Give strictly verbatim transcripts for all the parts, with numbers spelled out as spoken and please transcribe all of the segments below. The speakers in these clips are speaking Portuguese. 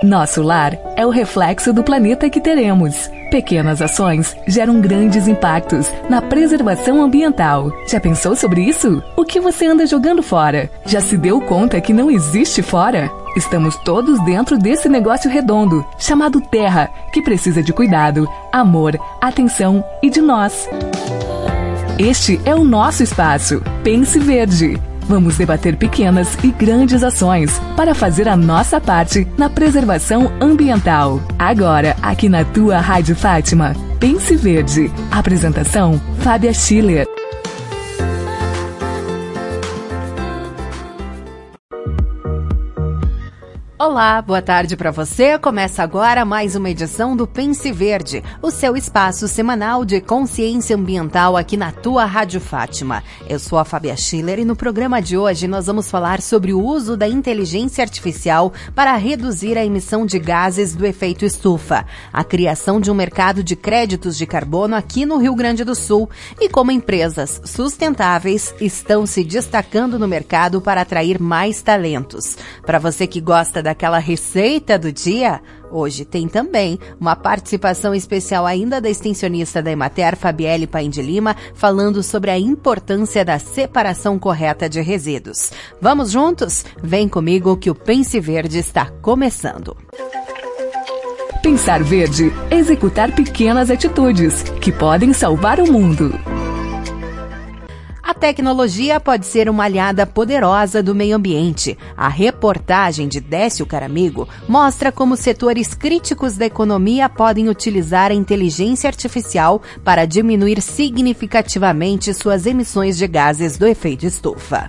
Nosso lar é o reflexo do planeta que teremos. Pequenas ações geram grandes impactos na preservação ambiental. Já pensou sobre isso? O que você anda jogando fora? Já se deu conta que não existe fora? Estamos todos dentro desse negócio redondo, chamado Terra, que precisa de cuidado, amor, atenção e de nós. Este é o nosso espaço. Pense Verde. Vamos debater pequenas e grandes ações para fazer a nossa parte na preservação ambiental. Agora, aqui na tua Rádio Fátima. Pense Verde. Apresentação, Fábia Schiller. Olá, boa tarde para você. Começa agora mais uma edição do Pense Verde, o seu espaço semanal de consciência ambiental aqui na tua Rádio Fátima. Eu sou a Fábia Schiller e no programa de hoje nós vamos falar sobre o uso da inteligência artificial para reduzir a emissão de gases do efeito estufa, a criação de um mercado de créditos de carbono aqui no Rio Grande do Sul e como empresas sustentáveis estão se destacando no mercado para atrair mais talentos. Para você que gosta da Aquela receita do dia, hoje tem também uma participação especial ainda da extensionista da Emater, Fabielle Paim de Lima, falando sobre a importância da separação correta de resíduos. Vamos juntos? Vem comigo que o Pense Verde está começando. Pensar verde é executar pequenas atitudes que podem salvar o mundo. A tecnologia pode ser uma aliada poderosa do meio ambiente. A reportagem de Décio Caramigo mostra como setores críticos da economia podem utilizar a inteligência artificial para diminuir significativamente suas emissões de gases do efeito estufa.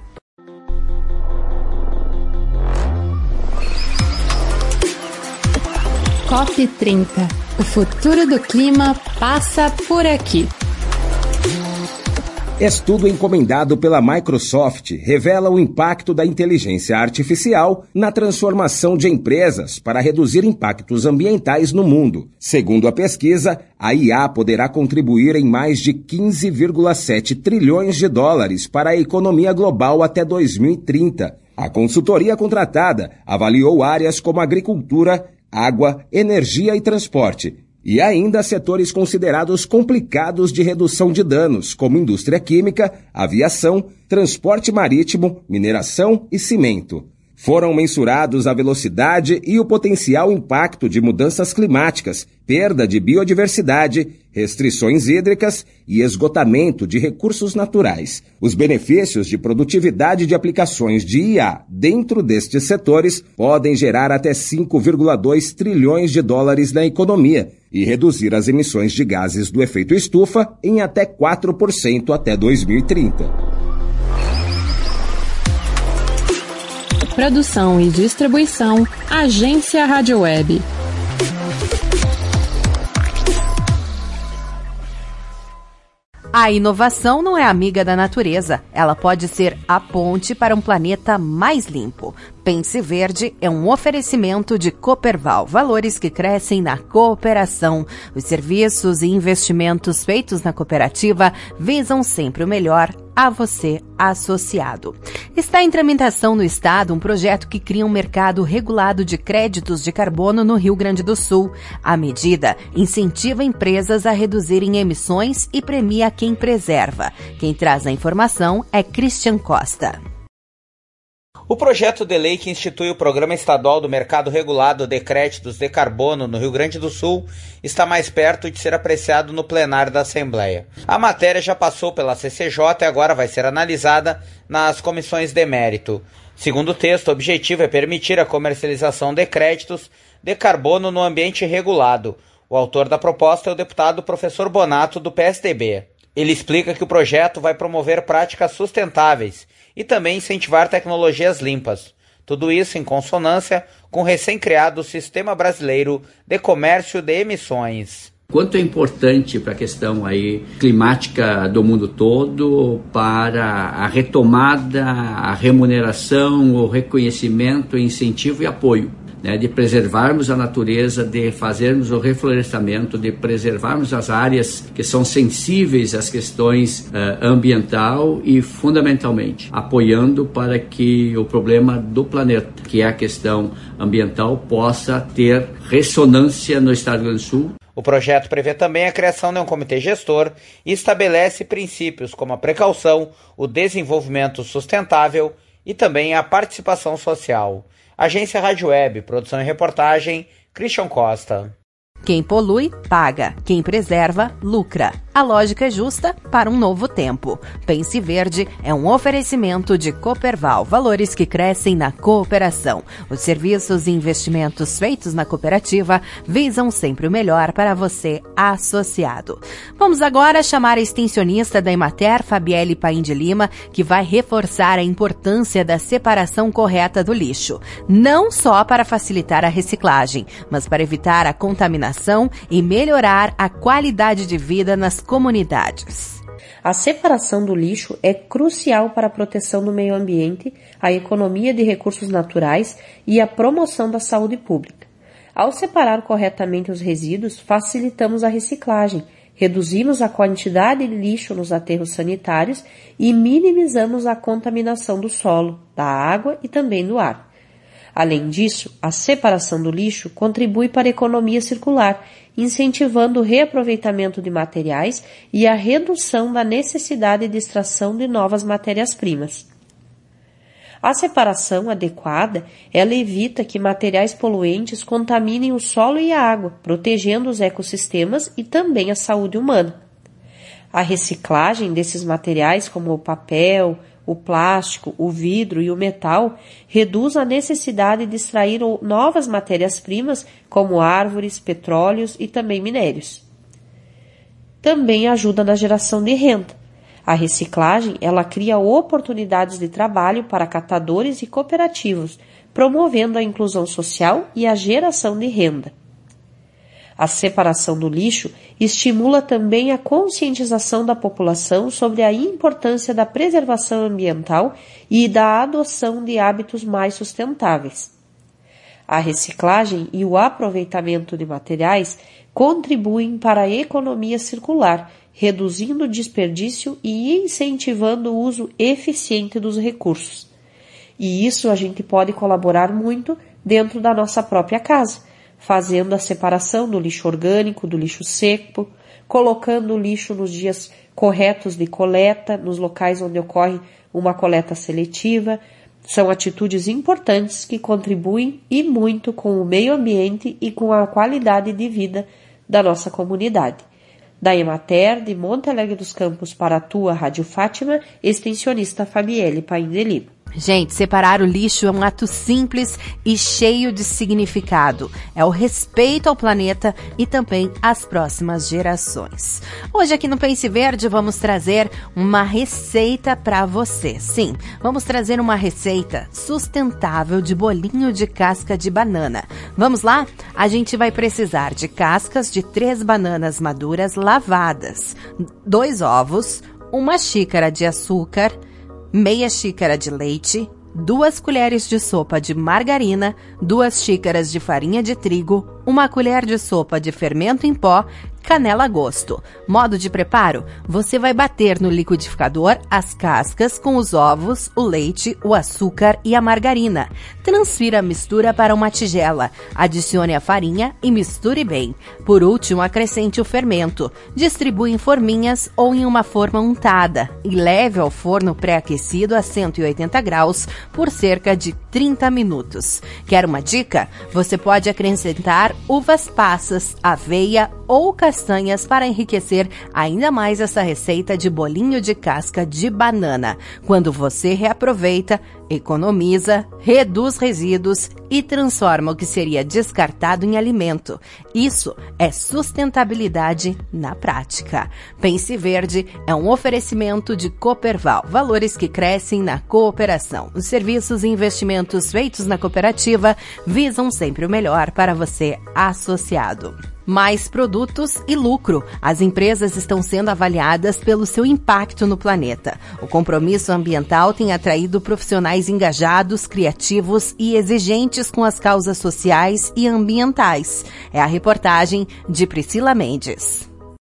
C O P trinta. O futuro do clima passa por aqui. Estudo encomendado pela Microsoft revela o impacto da inteligência artificial na transformação de empresas para reduzir impactos ambientais no mundo. Segundo a pesquisa, a I A poderá contribuir em mais de quinze vírgula sete trilhões de dólares para a economia global até dois mil e trinta. A consultoria contratada avaliou áreas como agricultura, água, energia e transporte, e ainda setores considerados complicados de redução de danos, como indústria química, aviação, transporte marítimo, mineração e cimento. Foram mensurados a velocidade e o potencial impacto de mudanças climáticas, perda de biodiversidade, restrições hídricas e esgotamento de recursos naturais. Os benefícios de produtividade de aplicações de I A dentro destes setores podem gerar até cinco vírgula dois trilhões de dólares na economia e reduzir as emissões de gases do efeito estufa em até quatro por cento até dois mil e trinta. Produção e distribuição, Agência Rádio Web. A inovação não é amiga da natureza. Ela pode ser a ponte para um planeta mais limpo. Pense Verde é um oferecimento de Cooperval, valores que crescem na cooperação. Os serviços e investimentos feitos na cooperativa visam sempre o melhor a você, associado. Está em tramitação no Estado um projeto que cria um mercado regulado de créditos de carbono no Rio Grande do Sul. A medida incentiva empresas a reduzirem emissões e premia quem preserva. Quem traz a informação é Christian Costa. O projeto de lei que institui o Programa Estadual do Mercado Regulado de Créditos de Carbono no Rio Grande do Sul está mais perto de ser apreciado no plenário da Assembleia. A matéria já passou pela C C J e agora vai ser analisada nas comissões de mérito. Segundo o texto, o objetivo é permitir a comercialização de créditos de carbono no ambiente regulado. O autor da proposta é o deputado professor Bonato, do P S D B. Ele explica que o projeto vai promover práticas sustentáveis e também incentivar tecnologias limpas. Tudo isso em consonância com o recém-criado Sistema Brasileiro de Comércio de Emissões. Quanto é importante para a questão aí climática do mundo todo, para a retomada, a remuneração, o reconhecimento, incentivo e apoio né, de preservarmos a natureza, de fazermos o reflorestamento, de preservarmos as áreas que são sensíveis às questões uh, ambiental e, fundamentalmente, apoiando para que o problema do planeta, que é a questão ambiental, possa ter ressonância no Estado do Rio Grande do Sul. O projeto prevê também a criação de um comitê gestor e estabelece princípios como a precaução, o desenvolvimento sustentável e também a participação social. Agência Rádio Web, produção e reportagem, Christian Costa. Quem polui, paga. Quem preserva, lucra. A lógica é justa para um novo tempo. Pense Verde é um oferecimento de Cooperval, valores que crescem na cooperação. Os serviços e investimentos feitos na cooperativa visam sempre o melhor para você, associado. Vamos agora chamar a extensionista da Emater, Fabielle Paim de Lima, que vai reforçar a importância da separação correta do lixo. Não só para facilitar a reciclagem, mas para evitar a contaminação e melhorar a qualidade de vida nas comunidades. A separação do lixo é crucial para a proteção do meio ambiente, a economia de recursos naturais e a promoção da saúde pública. Ao separar corretamente os resíduos, facilitamos a reciclagem, reduzimos a quantidade de lixo nos aterros sanitários e minimizamos a contaminação do solo, da água e também do ar. Além disso, a separação do lixo contribui para a economia circular, incentivando o reaproveitamento de materiais e a redução da necessidade de extração de novas matérias-primas. A separação adequada, ela evita que materiais poluentes contaminem o solo e a água, protegendo os ecossistemas e também a saúde humana. A reciclagem desses materiais, como o papel, o plástico, o vidro e o metal, reduz a necessidade de extrair novas matérias-primas, como árvores, petróleos e também minérios. Também ajuda na geração de renda. A reciclagem, ela cria oportunidades de trabalho para catadores e cooperativos, promovendo a inclusão social e a geração de renda. A separação do lixo estimula também a conscientização da população sobre a importância da preservação ambiental e da adoção de hábitos mais sustentáveis. A reciclagem e o aproveitamento de materiais contribuem para a economia circular, reduzindo o desperdício e incentivando o uso eficiente dos recursos. E isso a gente pode colaborar muito dentro da nossa própria casa, fazendo a separação do lixo orgânico, do lixo seco, colocando o lixo nos dias corretos de coleta, nos locais onde ocorre uma coleta seletiva. São atitudes importantes que contribuem e muito com o meio ambiente e com a qualidade de vida da nossa comunidade. Da Emater, de Monte Alegre dos Campos para a tua Rádio Fátima, extensionista Fabielle Paim de Lima. Gente, separar o lixo é um ato simples e cheio de significado. É o respeito ao planeta e também às próximas gerações. Hoje aqui no Pense Verde vamos trazer uma receita para você. Sim, vamos trazer uma receita sustentável de bolinho de casca de banana. Vamos lá? A gente vai precisar de cascas de três bananas maduras lavadas, dois ovos, uma xícara de açúcar, meia xícara de leite, duas colheres de sopa de margarina, duas xícaras de farinha de trigo, uma colher de sopa de fermento em pó, canela a gosto. Modo de preparo? Você vai bater no liquidificador as cascas com os ovos, o leite, o açúcar e a margarina. Transfira a mistura para uma tigela. Adicione a farinha e misture bem. Por último, acrescente o fermento. Distribua em forminhas ou em uma forma untada e leve ao forno pré-aquecido a cento e oitenta graus por cerca de trinta minutos. Quer uma dica? Você pode acrescentar uvas passas, aveia ou castanhas para enriquecer ainda mais essa receita de bolinho de casca de banana. Quando você reaproveita, economiza, reduz resíduos e transforma o que seria descartado em alimento. Isso é sustentabilidade na prática. Pense Verde é um oferecimento de Cooperval, valores que crescem na cooperação. Os serviços e investimentos feitos na cooperativa visam sempre o melhor para você, associado. mais produtos e lucro. As empresas estão sendo avaliadas pelo seu impacto no planeta. O compromisso ambiental tem atraído profissionais engajados, criativos e exigentes com as causas sociais e ambientais. É a reportagem de Priscila Mendes.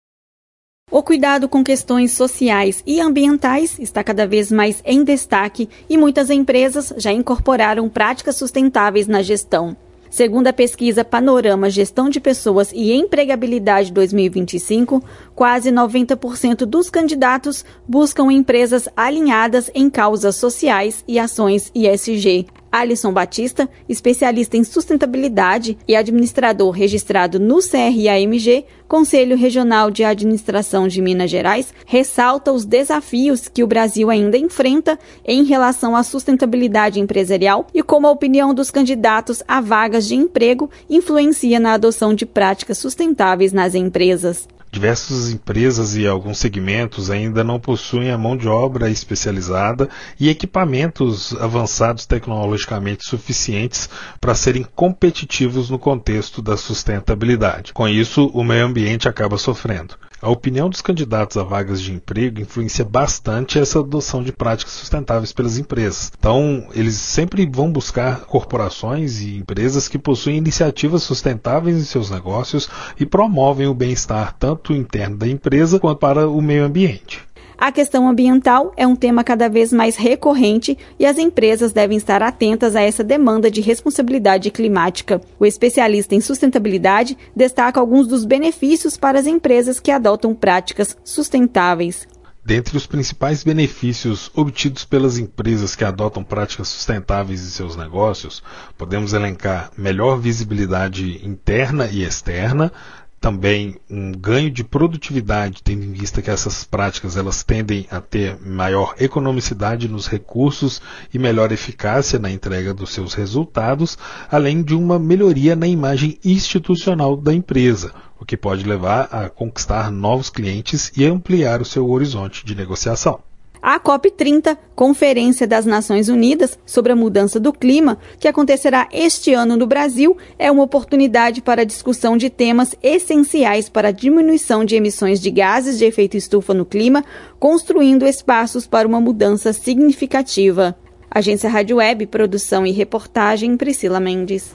O cuidado com questões sociais e ambientais está cada vez mais em destaque e muitas empresas já incorporaram práticas sustentáveis na gestão. Segundo a pesquisa Panorama Gestão de Pessoas e Empregabilidade dois mil e vinte e cinco, quase noventa por cento dos candidatos buscam empresas alinhadas em causas sociais e ações E S G. Alisson Batista, especialista em sustentabilidade e administrador registrado no C R A M G, Conselho Regional de Administração de Minas Gerais, ressalta os desafios que o Brasil ainda enfrenta em relação à sustentabilidade empresarial e como a opinião dos candidatos a vagas de emprego influencia na adoção de práticas sustentáveis nas empresas. Diversas empresas e alguns segmentos ainda não possuem a mão de obra especializada e equipamentos avançados tecnologicamente suficientes para serem competitivos no contexto da sustentabilidade. Com isso, o meio ambiente acaba sofrendo. A opinião dos candidatos a vagas de emprego influencia bastante essa adoção de práticas sustentáveis pelas empresas. Então, eles sempre vão buscar corporações e empresas que possuem iniciativas sustentáveis em seus negócios e promovem o bem-estar tanto interno da empresa quanto para o meio ambiente. A questão ambiental é um tema cada vez mais recorrente e as empresas devem estar atentas a essa demanda de responsabilidade climática. O especialista em sustentabilidade destaca alguns dos benefícios para as empresas que adotam práticas sustentáveis. Dentre os principais benefícios obtidos pelas empresas que adotam práticas sustentáveis em seus negócios, podemos elencar melhor visibilidade interna e externa, também um ganho de produtividade, tendo em vista que essas práticas elas tendem a ter maior economicidade nos recursos e melhor eficácia na entrega dos seus resultados, além de uma melhoria na imagem institucional da empresa, o que pode levar a conquistar novos clientes e ampliar o seu horizonte de negociação. A COP trinta, Conferência das Nações Unidas sobre a Mudança do Clima, que acontecerá este ano no Brasil, é uma oportunidade para a discussão de temas essenciais para a diminuição de emissões de gases de efeito estufa no clima, construindo espaços para uma mudança significativa. Agência Rádio Web, produção e reportagem, Priscila Mendes.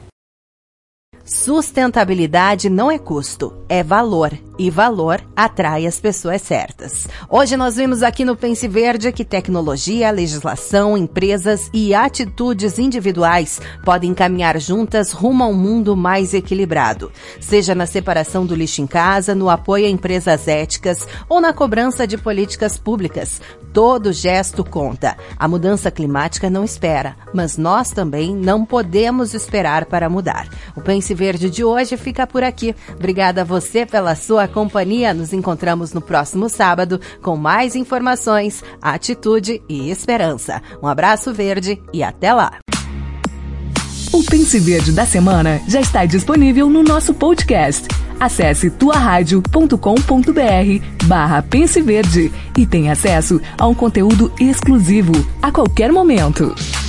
Sustentabilidade não é custo, é valor. E valor atrai as pessoas certas. Hoje nós vimos aqui no Pense Verde que tecnologia, legislação, empresas e atitudes individuais podem caminhar juntas rumo a um mundo mais equilibrado. Seja na separação do lixo em casa, no apoio a empresas éticas ou na cobrança de políticas públicas. Todo gesto conta. A mudança climática não espera, mas nós também não podemos esperar para mudar. O Pense Verde de hoje fica por aqui. Obrigada a você pela sua companhia. Nos encontramos no próximo sábado com mais informações, atitude e esperança. Um abraço verde e até lá. O Pense Verde da semana já está disponível no nosso podcast. Acesse tuaradio ponto com ponto br barra Pense Verde e tenha acesso a um conteúdo exclusivo a qualquer momento.